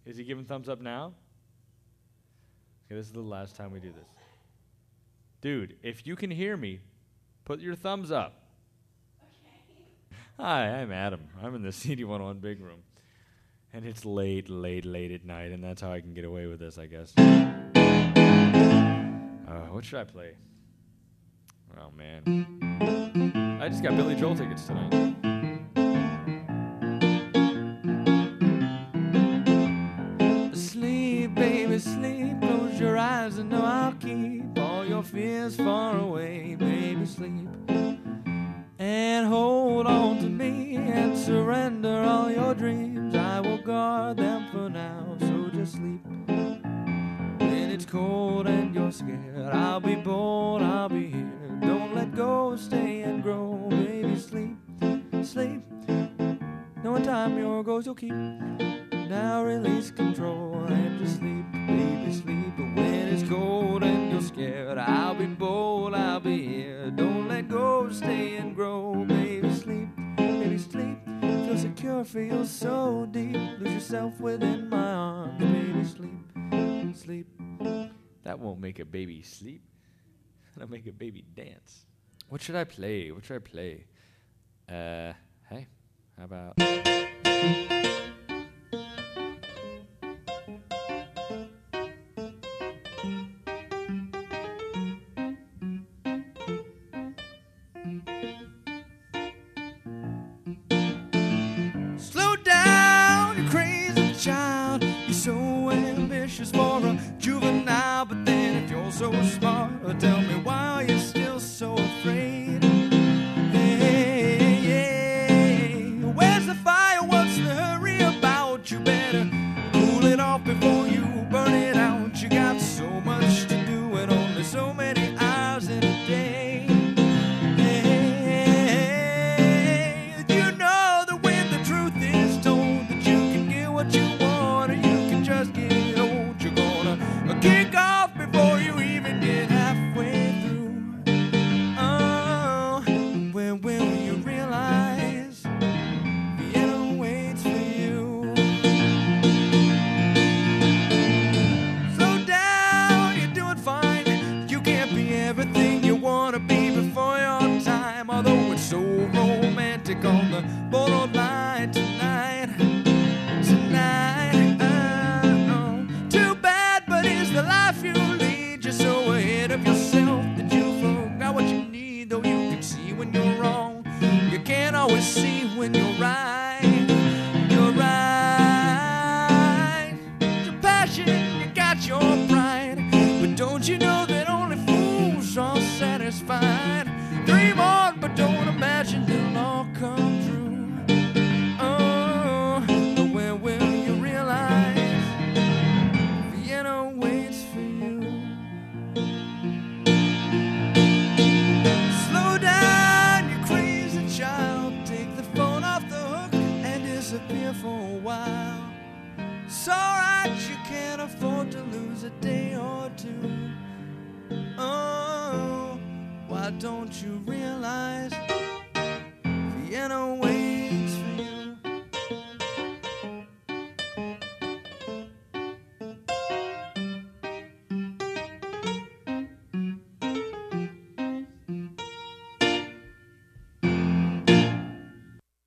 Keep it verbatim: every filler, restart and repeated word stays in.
Is he giving thumbs up now? Okay, this is the last time we do this. Dude, if you can hear me, put your thumbs up. Okay. Hi, I'm Adam. I'm in the C D one oh one big room. And it's late, late, late at night, and that's how I can get away with this, I guess. Uh, what should I play? Oh, man. I just got Billy Joel tickets tonight. Sleep, baby, sleep. Close your eyes and know I'll keep all your fears far away. Baby, sleep. And hold on to me and surrender all your dreams. I will guard them for now, so just sleep. When it's cold and you're scared, I'll be bold, I'll be here. Don't let go, stay and grow. Baby, sleep, sleep. Knowing time your goals you'll keep. Now release control and just sleep, baby, sleep. But when it's cold and you're scared, I'll be bold, I'll be here. Don't let go, stay and grow. Baby, sleep, baby, sleep. Feel secure, feel so deep. Lose yourself within my arms. Baby, sleep, sleep. That won't make a baby sleep. That'll make a baby dance. What should I play? What should I play? Uh, hey, how about... Slow down, you crazy child. You're so ambitious for a juvenile, but then if you're so smart, tell me why you're still so afraid. Hey, hey, where's the fire? What's the hurry about? You better cool it off before you burn it out. You got so much to do and only so many hours in a day. Hey, you know that when the truth is told that you can get what you want or you can just get old, you're gonna kick off before you even get halfway through. Oh, when will you realize Vienna waits for you? Slow down, you're doing fine. You can't be everything you wanna be before your time. Although it's so romantic on the borderline tonight, tonight. Oh, too bad, but it's the life you lead. You're so ahead of yourself that you forgot what you need. Though you can see when you're wrong, you can't always see when you're right. You're right. Your passion, you got your pride, but don't you know that only fools are satisfied? Dream on, but don't imagine it'll all come true. Oh, but when will you realize Vienna waits for you? Slow down, you crazy child. Take the phone off the hook and disappear for a while. It's alright, you can't afford to lose a day or two. Oh, why don't you realize Vienna waits